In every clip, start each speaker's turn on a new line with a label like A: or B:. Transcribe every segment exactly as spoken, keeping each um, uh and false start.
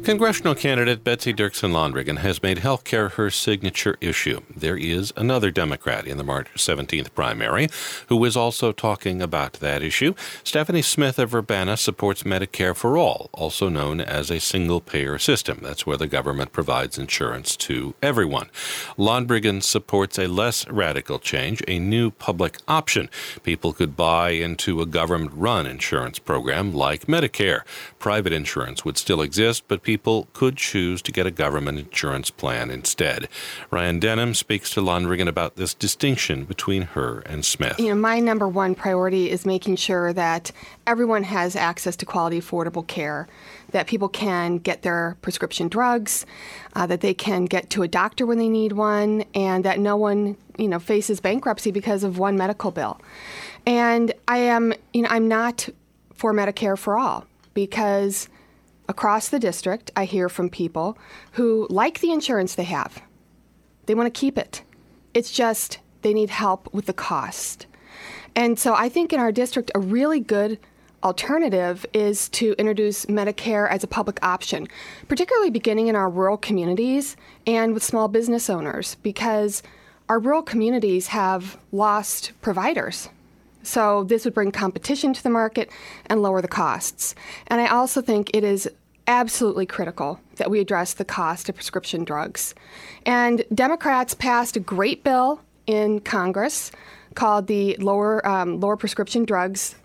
A: Congressional candidate Betsy Dirksen Londrigan has made health care her signature issue. There is another Democrat in the March seventeenth primary who is also talking about that issue. Stephanie Smith of Urbana supports Medicare for All, also known as a single-payer system. That's where the government provides insurance to everyone. Londrigan supports a less radical change, a new public option. People could buy into a government-run insurance program like Medicare. Private insurance would still exist, but people People could choose to get a government insurance plan instead. Ryan Denham speaks to Londrigan about this distinction between her and Smith.
B: You know, my number one priority is making sure that everyone has access to quality, affordable care, that people can get their prescription drugs, uh, that they can get to a doctor when they need one, and that no one, you know, faces bankruptcy because of one medical bill. And I am, you know, I'm not for Medicare for all because across the district, I hear from people who like the insurance they have. They want to keep it. It's just they need help with the cost. And so I think in our district, a really good alternative is to introduce Medicare as a public option, particularly beginning in our rural communities and with small business owners, because our rural communities have lost providers. So this would bring competition to the market and lower the costs. And I also think it is absolutely critical that we address the cost of prescription drugs. And Democrats passed a great bill in Congress called the Lower um, Lower Prescription Drugs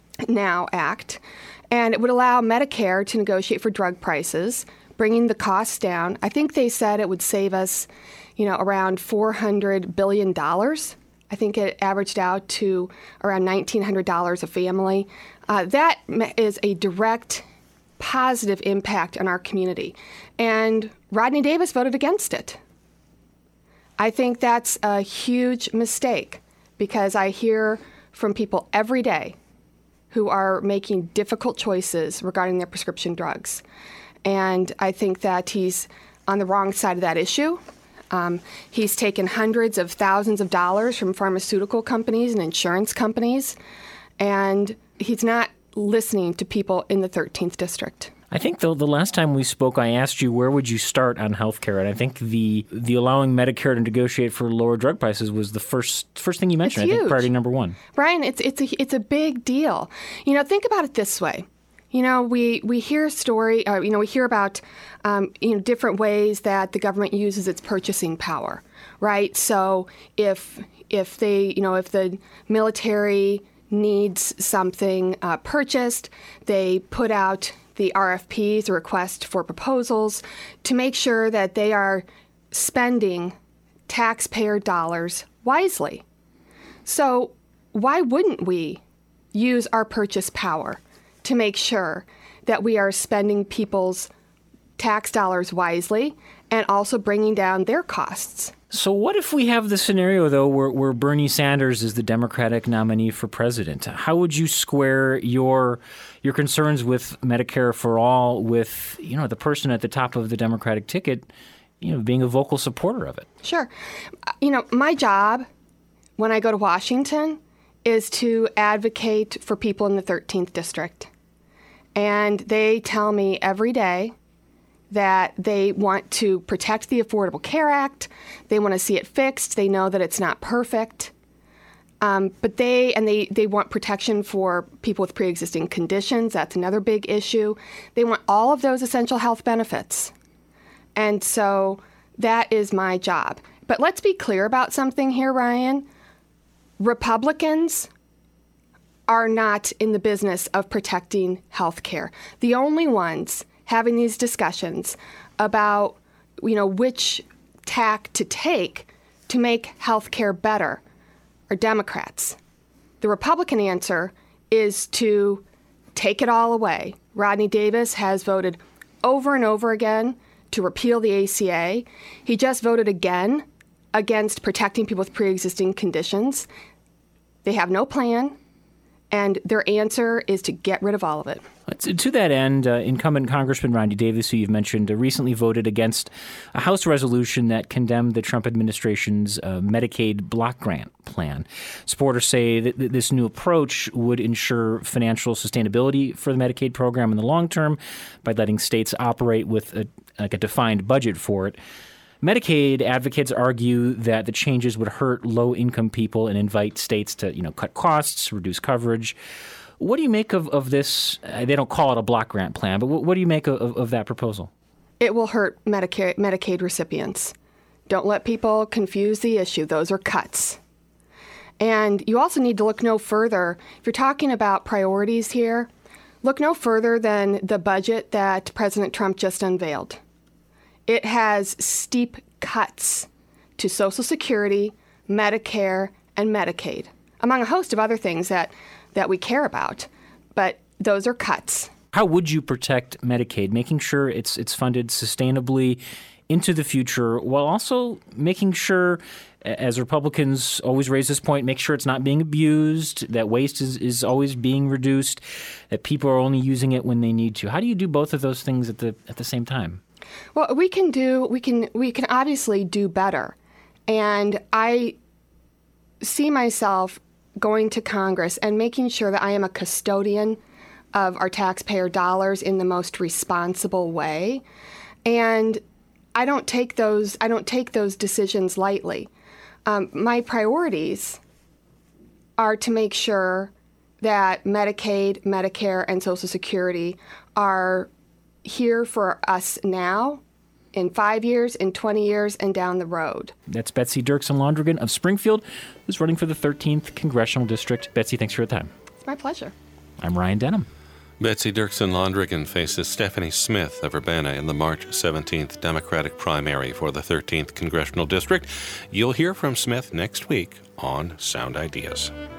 B: Now Act. And it would allow Medicare to negotiate for drug prices, bringing the costs down. I think they said it would save us, you know, around four hundred billion dollars. I think it averaged out to around nineteen hundred dollars a family. Uh, that is a direct positive impact on our community. And Rodney Davis voted against it. I think that's a huge mistake because I hear from people every day who are making difficult choices regarding their prescription drugs. And I think that he's on the wrong side of that issue. Um, he's taken hundreds of thousands of dollars from pharmaceutical companies and insurance companies, and he's not listening to people in the thirteenth District.
C: I think, though, the last time we spoke, I asked you where would you start on health care, and I think the the allowing Medicare to negotiate for lower drug prices was the first first thing you mentioned.
B: It's
C: I think
B: huge.
C: priority number one.
B: Brian, it's it's a it's a big deal. You know, think about it this way. You know, we, we hear a story, uh, you know, we hear about, um, you know, different ways that the government uses its purchasing power, right? So if if they, you know, if the military needs something uh, purchased, they put out the R F Ps, the request for proposals, to make sure that they are spending taxpayer dollars wisely. So why wouldn't we use our purchase power to make sure that we are spending people's tax dollars wisely and also bringing down their costs?
C: So what if we have the scenario, though, where, where Bernie Sanders is the Democratic nominee for president? How would you square your your concerns with Medicare for All with, you know, the person at the top of the Democratic ticket, you know, being a vocal supporter of it?
B: Sure. You know, my job when I go to Washington is to advocate for people in the thirteenth District. And they tell me every day that they want to protect the Affordable Care Act. They want to see it fixed. They know that it's not perfect. Um, but they, and they, they want protection for people with pre-existing conditions. That's another big issue. They want all of those essential health benefits. And so that is my job. But let's be clear about something here, Ryan. Republicans are not in the business of protecting health care. The only ones having these discussions about, you know, which tack to take to make health care better are Democrats. The Republican answer is to take it all away. Rodney Davis has voted over and over again to repeal the A C A. He just voted again against protecting people with pre-existing conditions. They have no plan. And their answer is to get rid of all of it.
C: To that end, uh, incumbent Congressman Ronnie Davis, who you've mentioned, uh, recently voted against a House resolution that condemned the Trump administration's uh, Medicaid block grant plan. Supporters say that th- this new approach would ensure financial sustainability for the Medicaid program in the long term by letting states operate with a, like a defined budget for it. Medicaid advocates argue that the changes would hurt low-income people and invite states to, you know, cut costs, reduce coverage. What do you make of, of this? Uh, they don't call it a block grant plan, but what, what do you make of, of, of that proposal?
B: It will hurt Medicare, Medicaid recipients. Don't let people confuse the issue. Those are cuts. And you also need to look no further. If you're talking about priorities here, look no further than the budget that President Trump just unveiled. It has steep cuts to Social Security, Medicare, and Medicaid, among a host of other things that that we care about, but those are cuts.
C: How would you protect Medicaid, making sure it's it's funded sustainably into the future while also making sure, as Republicans always raise this point, make sure it's not being abused, that waste is, is always being reduced, that people are only using it when they need to? How do you do both of those things at the at the same time?
B: Well, we can do we can we can obviously do better. And I see myself going to Congress and making sure that I am a custodian of our taxpayer dollars in the most responsible way. And I don't take those I don't take those decisions lightly. Um, my priorities are to make sure that Medicaid, Medicare, and Social Security are here for us now, in five years, in twenty years, and down the road.
C: That's Betsy Dirksen-Londrigan of Springfield, who's running for the thirteenth Congressional District. Betsy, thanks for your time.
B: It's my pleasure.
C: I'm Ryan Denham.
A: Betsy Dirksen-Londrigan faces Stephanie Smith of Urbana in the March seventeenth Democratic primary for the thirteenth Congressional District. You'll hear from Smith next week on Sound Ideas.